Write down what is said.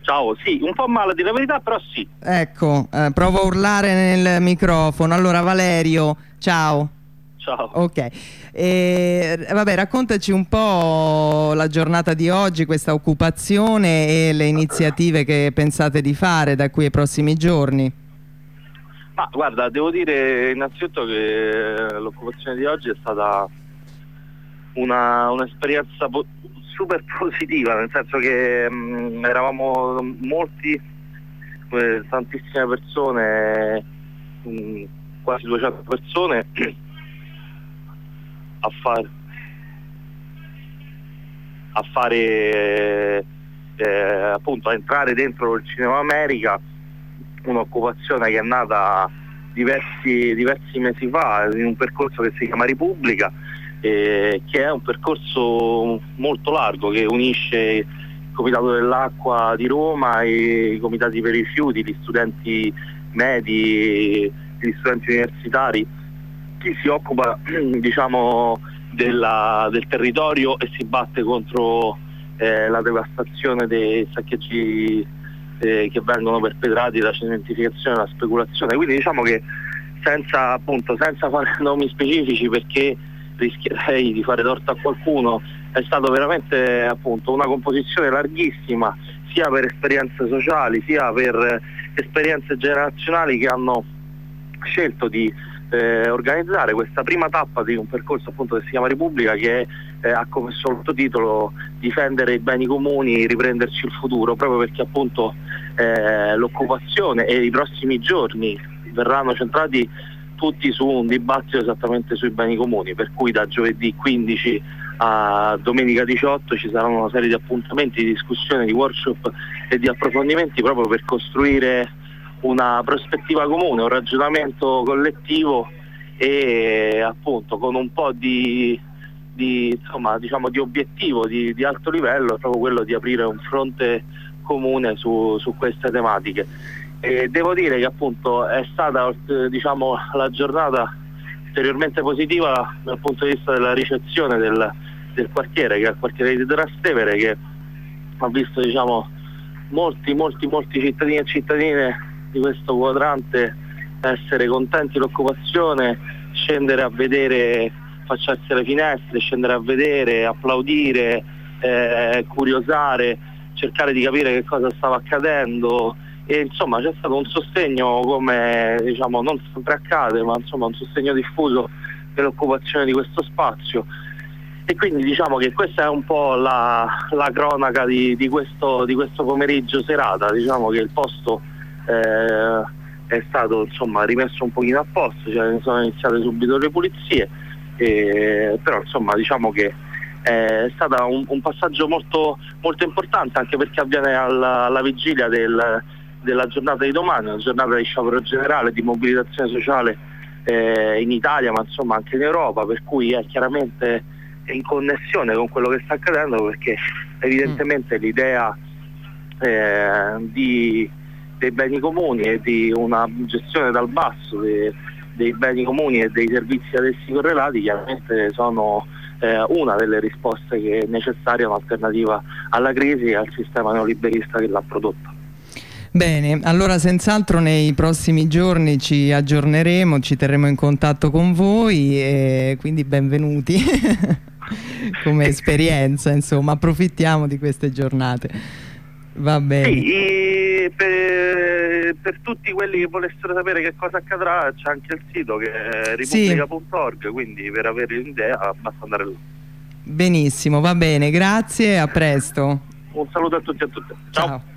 Ciao, sì, un po' male di la verità, però sì. Ecco, provo a urlare nel microfono. Allora, Valerio, ciao. Ciao. Ok, vabbè, raccontaci un po' la giornata di oggi, questa occupazione e le iniziative che pensate di fare da qui ai prossimi giorni. Ma guarda, devo dire innanzitutto che l'occupazione di oggi è stata un'esperienza super positiva, nel senso che eravamo molti, tantissime persone, quasi 200 persone appunto a entrare dentro il Cinema America, un'occupazione che è nata diversi mesi fa in un percorso che si chiama Repubblica, che è un percorso molto largo che unisce il Comitato dell'Acqua di Roma e i comitati per i rifiuti, gli studenti medi, gli studenti universitari, chi si occupa diciamo del territorio e si batte contro la devastazione dei saccheggi che vengono perpetrati, la cementificazione e la speculazione. Quindi diciamo che senza fare nomi specifici, perché rischierei di fare torto a qualcuno, è stato veramente appunto una composizione larghissima, sia per esperienze sociali sia per esperienze generazionali che hanno scelto di organizzare questa prima tappa di un percorso appunto che si chiama Repubblica, che ha come sottotitolo difendere i beni comuni, riprenderci il futuro, proprio perché appunto l'occupazione e i prossimi giorni verranno centrati tutti su un dibattito esattamente sui beni comuni, per cui da giovedì 15 a domenica 18 ci saranno una serie di appuntamenti, di discussioni, di workshop e di approfondimenti proprio per costruire una prospettiva comune, un ragionamento collettivo e appunto con un po' di obiettivo di alto livello, proprio quello di aprire un fronte comune su queste tematiche. E devo dire che appunto è stata la giornata ulteriormente positiva dal punto di vista della ricezione del quartiere, che è il quartiere di Trastevere, che ha visto molti cittadini e cittadine di questo quadrante essere contenti dell'occupazione, scendere a vedere, affacciarsi alle finestre, scendere a vedere, applaudire, curiosare, cercare di capire che cosa stava accadendo, e insomma c'è stato un sostegno, come non sempre accade, ma insomma un sostegno diffuso dell'occupazione di questo spazio. E quindi diciamo che questa è un po' la cronaca di questo pomeriggio serata. Diciamo che il posto è stato rimesso un pochino a posto, cioè sono iniziate subito le pulizie, però diciamo che è stato un passaggio molto, molto importante, anche perché avviene alla vigilia della giornata di domani, una giornata di sciopero generale, di mobilitazione sociale in Italia, ma anche in Europa, per cui è chiaramente in connessione con quello che sta accadendo, perché evidentemente l'idea dei beni comuni e di una gestione dal basso dei beni comuni e dei servizi ad essi correlati chiaramente sono una delle risposte che è necessaria, un'alternativa alla crisi e al sistema neoliberista che l'ha prodotta. Bene, allora senz'altro nei prossimi giorni ci aggiorneremo, ci terremo in contatto con voi e quindi benvenuti come esperienza, insomma, approfittiamo di queste giornate. Va bene. Sì, per tutti quelli che volessero sapere che cosa accadrà c'è anche il sito che è repubblica.org, quindi per avere un'idea basta andare là. Benissimo, va bene, grazie, a presto. Un saluto a tutti e a tutte. Ciao. Ciao.